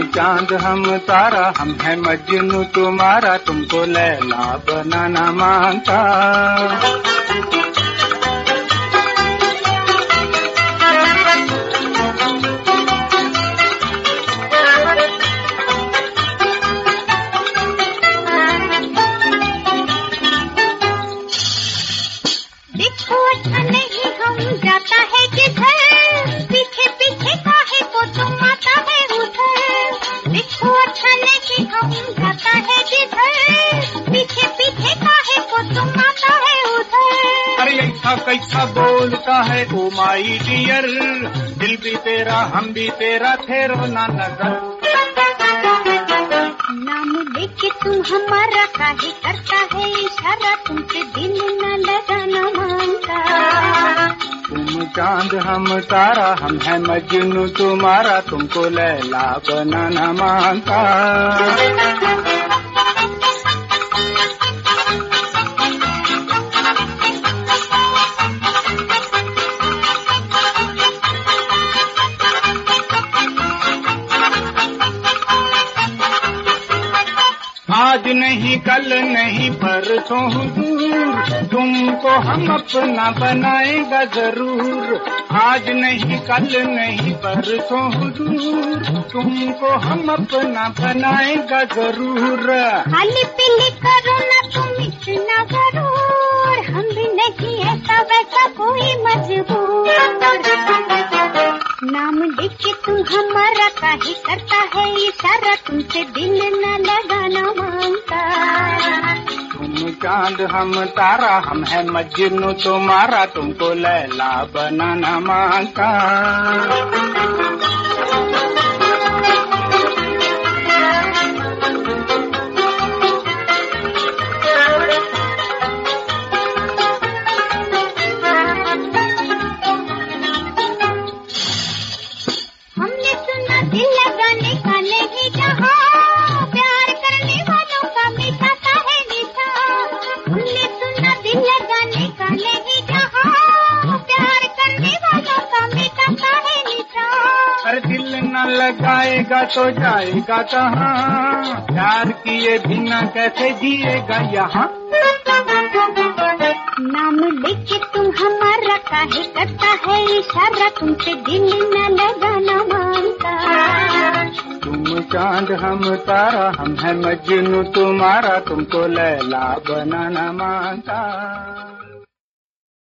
चांद हम तारा, हम है मजनू तुम्हारा, तुमको लैला बनाना मांगता। देखो अच्छा नहीं हम जाता है किधर, पीछे पीछे काहे को तुम आता है उधर। देखो अच्छा नहीं हम जाता है किधर, पीछे पीछे काहे को तुम आता है उधर। अरे ऐसा कैसा बोलता है ओ माई डियर, दिल भी तेरा हम भी तेरा, ठहरो ना नजर। नाम लेके तू हमारा काहे करता है इशारा, तुमसे दिल न लगाना मांगता। तुम चांद हम तारा, हम है मजनू तुम्हारा, तुमको लैला बनाना मांगता। आज नहीं कल नहीं परसों दूर, तुमको हम अपना बनाएगा जरूर। आज नहीं कल नहीं परसों दूर, तुमको हम अपना बनाएगा जरूर। खाली पीली करो ना तुम इतना जरूर, हम भी नहीं ऐसा वैसा कोई मजबूर। नाम लेके तू हमारा काहे करता है इशारा, तुमसे दिल न लगाना मांगता। तुम चांद हम तारा, हम है मजनू तुम्हारा, तुमको लैला बनाना मांगता। हमने सुना दिल लगाने का नहीं जहाँ, प्यार करने वालों का मिटाता है निशा। हमने सुना दिल लगाने का नहीं जहाँ, प्यार करने वालों का मिटाता है निशा। अरे दिल न लगाएगा तो जाएगा कहाँ, प्यार किए बिना कैसे जिएगा यहाँ। नाम लेके तुम हमारा काहे करता है इशारा, तुमसे दिल न लगाना मांगता। तुम चांद हम तारा, हम है मजनू तुम्हारा, तुमको लैला बनाना मांगता।